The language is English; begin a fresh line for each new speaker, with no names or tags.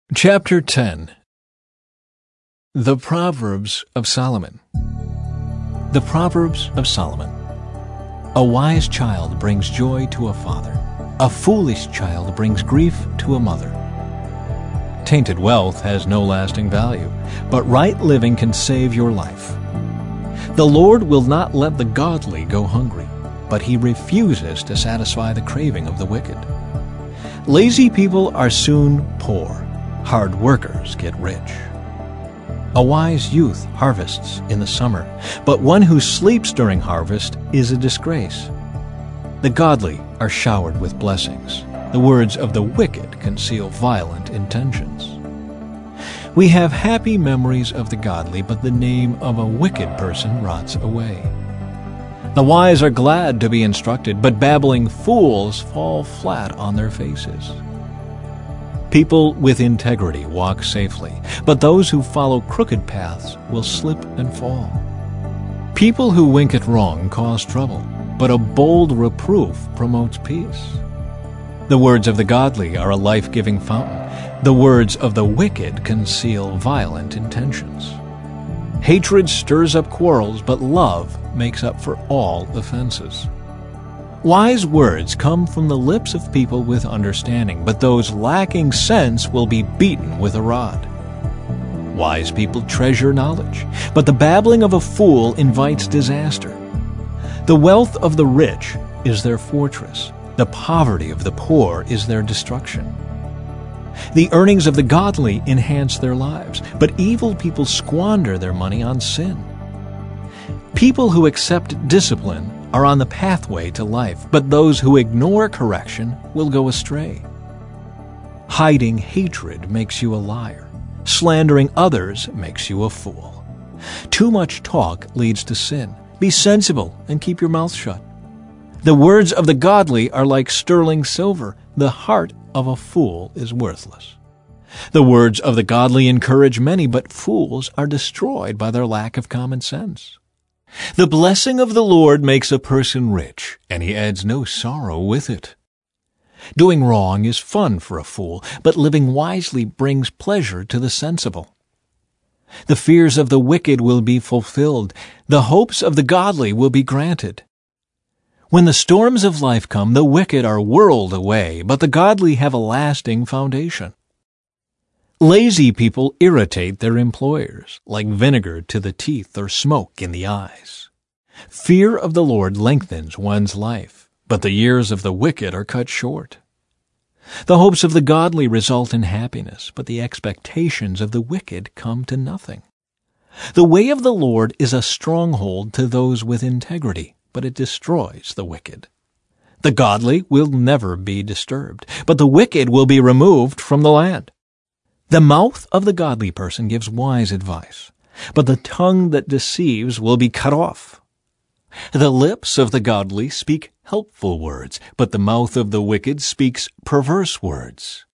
Chapter 10. The Proverbs of Solomon. The Proverbs of Solomon. A wise child brings joy to a father. A foolish child brings grief to a mother. Tainted wealth has no lasting value, but right living can save your life. The Lord will not let the godly go hungry, but he refuses to satisfy the craving of the wicked. Lazy people are soon poor. Hard workers get rich. A wise youth harvests in the summer, but one who sleeps during harvest is a disgrace. The godly are showered with blessings. The words of the wicked conceal violent intentions. We have happy memories of the godly, but the name of a wicked person rots away. The wise are glad to be instructed, but babbling fools fall flat on their faces. People with integrity walk safely, but those who follow crooked paths will slip and fall. People who wink at wrong cause trouble, but a bold reproof promotes peace. The words of the godly are a life-giving fountain. The words of the wicked conceal violent intentions. Hatred stirs up quarrels, but love makes up for all offenses. Wise words come from the lips of people with understanding, but those lacking sense will be beaten with a rod. Wise people treasure knowledge, but the babbling of a fool invites disaster. The wealth of the rich is their fortress. The poverty of the poor is their destruction. The earnings of the godly enhance their lives, but evil people squander their money on sin. People who accept discipline are on the pathway to life, but those who ignore correction will go astray. Hiding hatred makes you a liar. Slandering others makes you a fool. Too much talk leads to sin. Be sensible and keep your mouth shut. The words of the godly are like sterling silver. The heart of a fool is worthless. The words of the godly encourage many, but fools are destroyed by their lack of common sense. The blessing of the Lord makes a person rich, and he adds no sorrow with it. Doing wrong is fun for a fool, but living wisely brings pleasure to the sensible. The fears of the wicked will be fulfilled. The hopes of the godly will be granted. When the storms of life come, the wicked are whirled away, but the godly have a lasting foundation. Lazy people irritate their employers, like vinegar to the teeth or smoke in the eyes. Fear of the Lord lengthens one's life, but the years of the wicked are cut short. The hopes of the godly result in happiness, but the expectations of the wicked come to nothing. The way of the Lord is a stronghold to those with integrity, but it destroys the wicked. The godly will never be disturbed, but the wicked will be removed from the land. The mouth of the godly person gives wise advice, but the tongue that deceives will be cut off. The lips of the godly speak helpful words, but the mouth of the wicked speaks perverse words.